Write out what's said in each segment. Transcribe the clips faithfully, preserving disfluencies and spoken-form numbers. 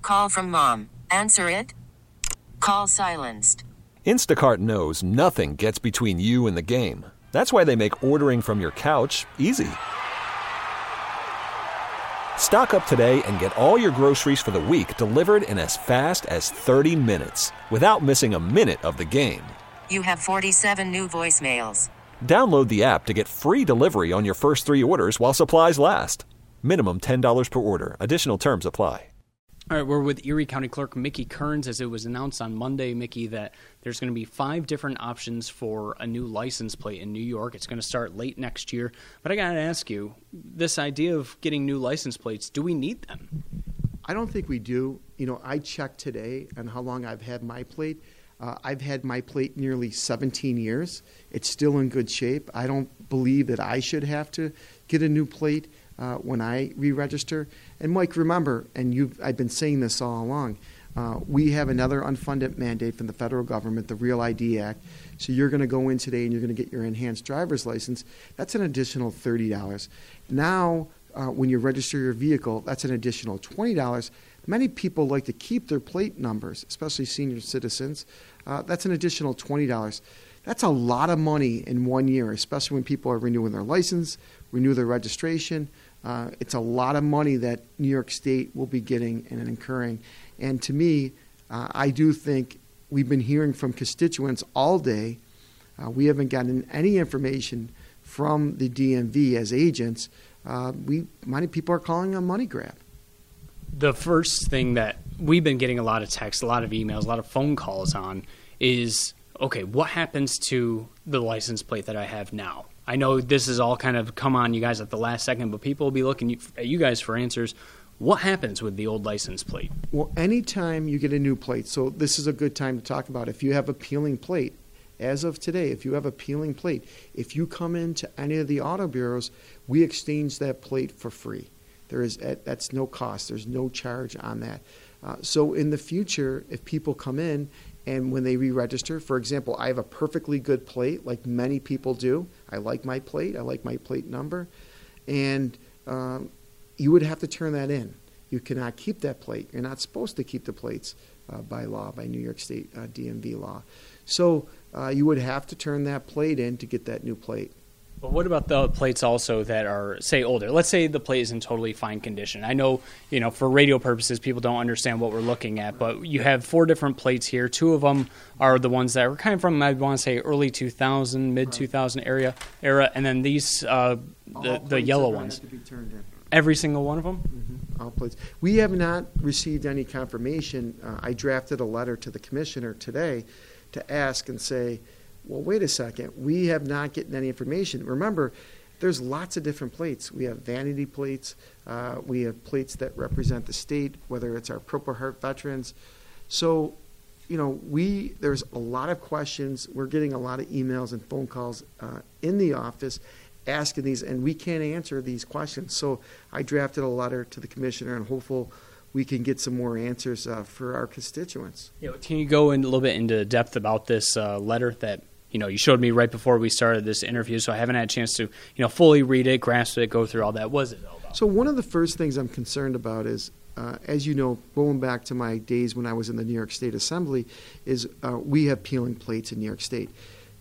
call from mom. Answer it. Call silenced. Instacart knows nothing gets between you and the game. That's why they make ordering from your couch easy. Stock up today and get all your groceries for the week delivered in as fast as thirty minutes without missing a minute of the game. You have forty-seven new voicemails. Download the app to get free delivery on your first three orders while supplies last. Minimum ten dollars per order. Additional terms apply. All right, we're with Erie County Clerk Mickey Kearns, as it was announced on Monday, Mickey, that there's going to be five different options for a new license plate in New York. It's going to start late next year. But I got to ask you, this idea of getting new license plates, do we need them? I don't think we do. You know, I checked today on how long I've had my plate. Uh, I've had my plate nearly seventeen years. It's still in good shape. I don't believe that I should have to get a new plate uh, when I re-register. And Mike, remember, and you've, I've been saying this all along, uh, we have another unfunded mandate from the federal government, the REAL I D Act. So you're going to go in today and you're going to get your enhanced driver's license. That's an additional thirty dollars. Now, uh, when you register your vehicle, that's an additional twenty dollars. Many people like to keep their plate numbers, especially senior citizens. Uh, that's an additional twenty dollars. That's a lot of money in one year, especially when people are renewing their license, renew their registration. Uh, it's a lot of money that New York State will be getting and incurring. And to me, uh, I do think we've been hearing from constituents all day. Uh, we haven't gotten any information from the D M V as agents. Uh, we many people are calling a money grab. The first thing that we've been getting a lot of texts, a lot of emails, a lot of phone calls on is, okay, what happens to the license plate that I have now? I know this is all kind of come on you guys at the last second, but people will be looking at you guys for answers. What happens with the old license plate? Well, anytime you get a new plate, so this is a good time to talk about if you have a peeling plate. As of today, if you have a peeling plate, if you come into any of the auto bureaus, we exchange that plate for free. There is that's no cost. There's no charge on that. Uh, so in the future, if people come in and when they re-register, for example, I have a perfectly good plate, like many people do. I like my plate. I like my plate number. And um, you would have to turn that in. You cannot keep that plate. You're not supposed to keep the plates uh, by law, by New York State uh, D M V law. So uh, you would have to turn that plate in to get that new plate. But what about the plates also that are, say, older? Let's say the plate is in totally fine condition. I know, you know, for radio purposes, people don't understand what we're looking at, but you have four different plates here. Two of them are the ones that were kind of from, I want to say, early two thousand, mid two thousand area, era, and then these, uh, the, the yellow ones. Have to be turned in. Every single one of them? Mm-hmm. All plates. We have not received any confirmation. Uh, I drafted a letter to the commissioner today to ask and say, well, wait a second. We have not gotten any information. Remember, there's lots of different plates. We have vanity plates. Uh, we have plates that represent the state, whether it's our Purple Heart veterans. So, you know, we there's a lot of questions. We're getting a lot of emails and phone calls uh, in the office asking these, and we can't answer these questions. So I drafted a letter to the commissioner, and hopeful we can get some more answers uh, for our constituents. You know, can you go in a little bit into depth about this uh, letter that, you know, you showed me right before we started this interview, so I haven't had a chance to, you know, fully read it, grasp it, go through all that. What is it all about? So one of the first things I'm concerned about is, uh, as you know, going back to my days when I was in the New York State Assembly, is uh, we have peeling plates in New York State.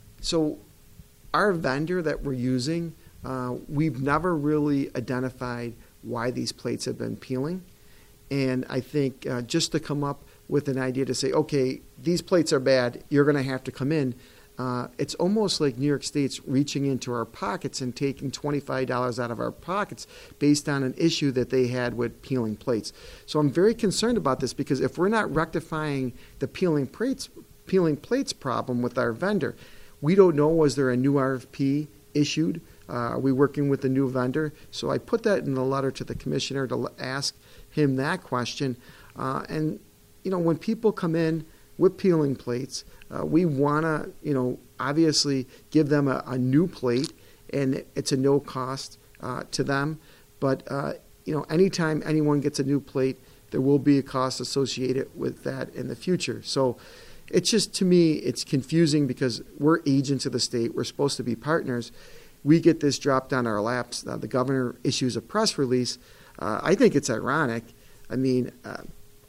So our vendor that we're using, uh, we've never really identified why these plates have been peeling. And I think uh, just to come up with an idea to say, okay, these plates are bad, you're going to have to come in, uh, it's almost like New York State's reaching into our pockets and taking twenty-five dollars out of our pockets based on an issue that they had with peeling plates. So I'm very concerned about this, because if we're not rectifying the peeling plates, peeling plates problem with our vendor, we don't know, was there a new R F P issued? Uh, are we working with a new vendor? So I put that in the letter to the commissioner to ask him that question. Uh, and, you know, when people come in with peeling plates, uh, we want to, you know, obviously give them a, a new plate, and it's a no cost uh, to them. But, uh, you know, anytime anyone gets a new plate, there will be a cost associated with that in the future. So it's just, to me, it's confusing, because we're agents of the state. We're supposed to be partners. We get this dropped on our laps. Uh, the governor issues a press release. Uh, I think it's ironic. I mean, uh,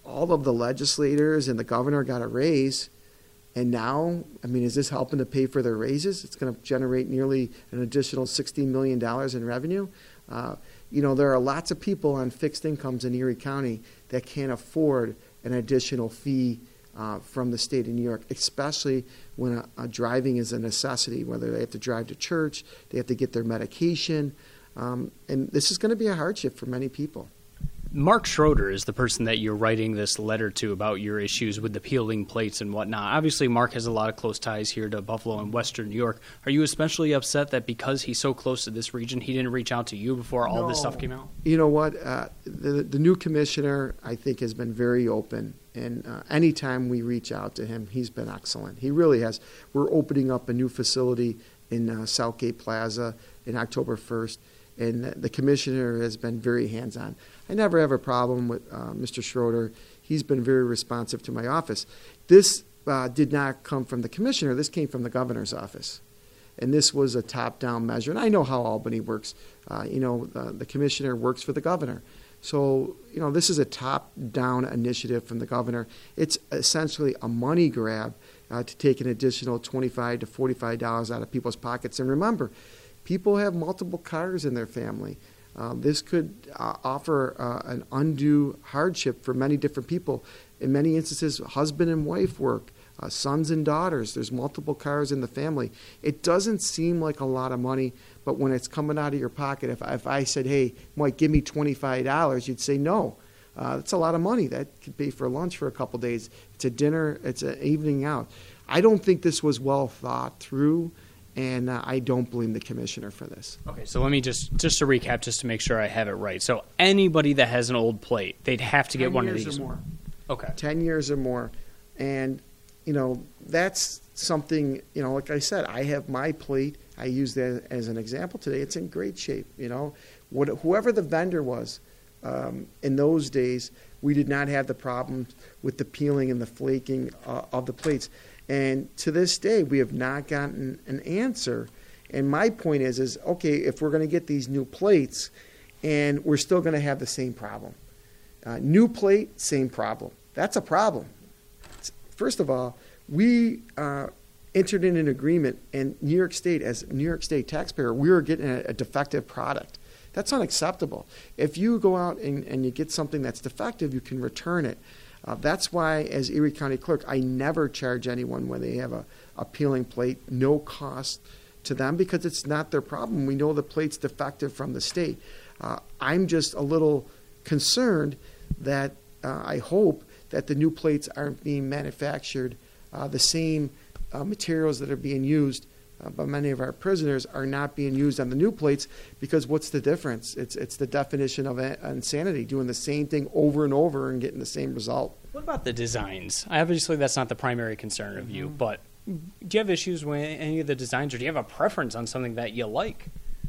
all of the legislators and the governor got a raise. And now, I mean, is this helping to pay for their raises? It's going to generate nearly an additional sixteen million dollars in revenue. Uh, you know, there are lots of people on fixed incomes in Erie County that can't afford an additional fee uh, from the state of New York, especially when a, a driving is a necessity, whether they have to drive to church, they have to get their medication. Um, and this is going to be a hardship for many people. Mark Schroeder is the person that you're writing this letter to about your issues with the peeling plates and whatnot. Obviously, Mark has a lot of close ties here to Buffalo and Western New York. Are you especially upset that because he's so close to this region, he didn't reach out to you before all No. this stuff came out? You know what? Uh, the, the new commissioner, I think, has been very open. And uh, anytime we reach out to him, he's been excellent. He really has. We're opening up a new facility in uh, Southgate Plaza in October first. And the commissioner has been very hands-on. I never have a problem with uh, Mister Schroeder. He's been very responsive to my office. This uh, did not come from the commissioner. This came from the governor's office. And this was a top-down measure. And I know how Albany works. Uh, you know, the, the commissioner works for the governor. So, you know, this is a top-down initiative from the governor. It's essentially a money grab uh, to take an additional twenty-five to forty-five dollars out of people's pockets. And remember, people have multiple cars in their family. Uh, this could uh, offer uh, an undue hardship for many different people. In many instances, husband and wife work, uh, sons and daughters. There's multiple cars in the family. It doesn't seem like a lot of money, but when it's coming out of your pocket, if, if I said, hey, Mike, give me twenty-five dollars, you'd say no. Uh, that's a lot of money. That could pay for lunch for a couple days. It's a dinner. It's an evening out. I don't think this was well thought through. And uh, I don't blame the commissioner for this. Okay, so let me just, just to recap, just to make sure I have it right. So anybody that has an old plate, they'd have to get one of these. Ten years or more. Okay. Ten years or more. And, you know, that's something, you know, like I said, I have my plate. I use that as an example today. It's in great shape, you know. What, whoever the vendor was um, in those days, we did not have the problem with the peeling and the flaking uh, of the plates. And to this day, we have not gotten an answer. And my point is, is okay, if we're going to get these new plates, and we're still going to have the same problem. Uh, new plate, same problem. That's a problem. First of all, we uh, entered in an agreement, and New York State, as New York State taxpayer, we were getting a, a defective product. That's unacceptable. If you go out and, and you get something that's defective, you can return it. Uh, that's why, as Erie County Clerk, I never charge anyone when they have a, a peeling plate, no cost to them, because it's not their problem. We know the plate's defective from the state. Uh, I'm just a little concerned that uh, I hope that the new plates aren't being manufactured. Uh, the same uh, materials that are being used uh, by many of our prisoners are not being used on the new plates, because what's the difference? It's it's the definition of a, insanity, doing the same thing over and over and getting the same result. What about the designs? Obviously, that's not the primary concern of you, but do you have issues with any of the designs, or do you have a preference on something that you like?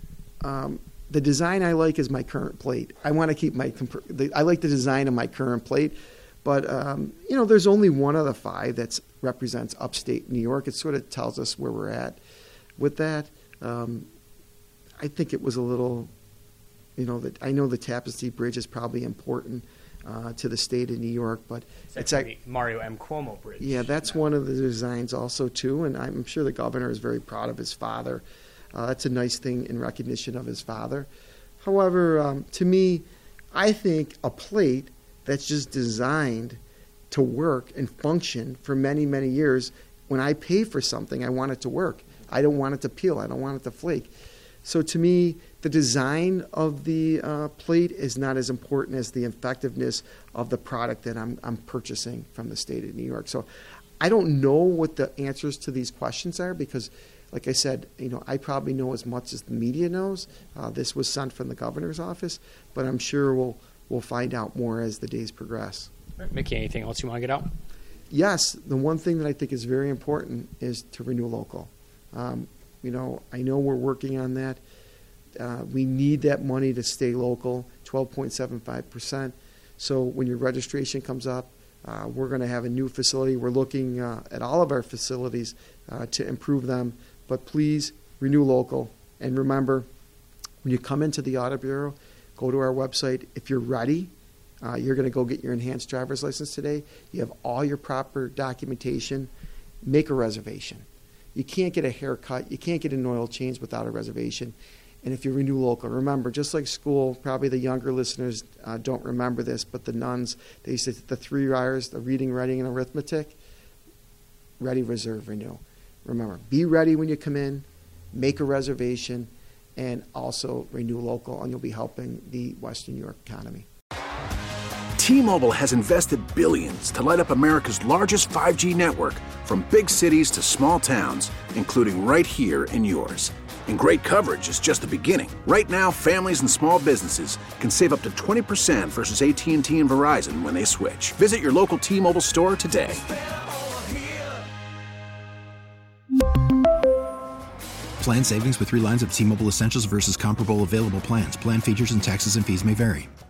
Um, the design I like is my current plate. I want to keep my, comp- the, I like the design of my current plate, but um, you know, there's only one of the five that represents upstate New York. It sort of tells us where we're at with that. Um, I think it was a little, you know, that I know the Tapestry Bridge is probably important uh, to the state of New York, but It's, it's actually like, the Mario M. Cuomo Bridge. yeah, that's one of the designs also too, and I'm sure the governor is very proud of his father. Uh, that's a nice thing in recognition of his father. However, um, to me, I think a plate that's just designed to work and function for many, many years, when I pay for something, I want it to work. I don't want it to peel. I don't want it to flake. So to me, the design of the uh, plate is not as important as the effectiveness of the product that I'm, I'm purchasing from the state of New York. So I don't know what the answers to these questions are, because, like I said, you know, I probably know as much as the media knows. Uh, this was sent from the governor's office, but I'm sure we'll we'll find out more as the days progress. Right, Mickey, anything else you want to get out? Yes, the one thing that I think is very important is to renew local. Um, you know, I know we're working on that. Uh, we need that money to stay local, twelve point seven five percent. So when your registration comes up, uh, we're going to have a new facility. We're looking uh, at all of our facilities uh, to improve them. But please renew local. And remember, when you come into the Audit Bureau, go to our website. If you're ready, Uh, you're going to go get your enhanced driver's license today. You have all your proper documentation. Make a reservation. You can't get a haircut. You can't get an oil change without a reservation. And if you renew local, remember, just like school, probably the younger listeners uh, don't remember this, but the nuns, they used to the three R's, the reading, writing, and arithmetic. Ready, reserve, renew. Remember, be ready when you come in, make a reservation, and also renew local, and you'll be helping the Western New York economy. T-Mobile has invested billions to light up America's largest five G network, from big cities to small towns, including right here in yours. And great coverage is just the beginning. Right now, families and small businesses can save up to twenty percent versus A T and T and Verizon when they switch. Visit your local T-Mobile store today. Plan savings with three lines of T-Mobile Essentials versus comparable available plans. Plan features and taxes and fees may vary.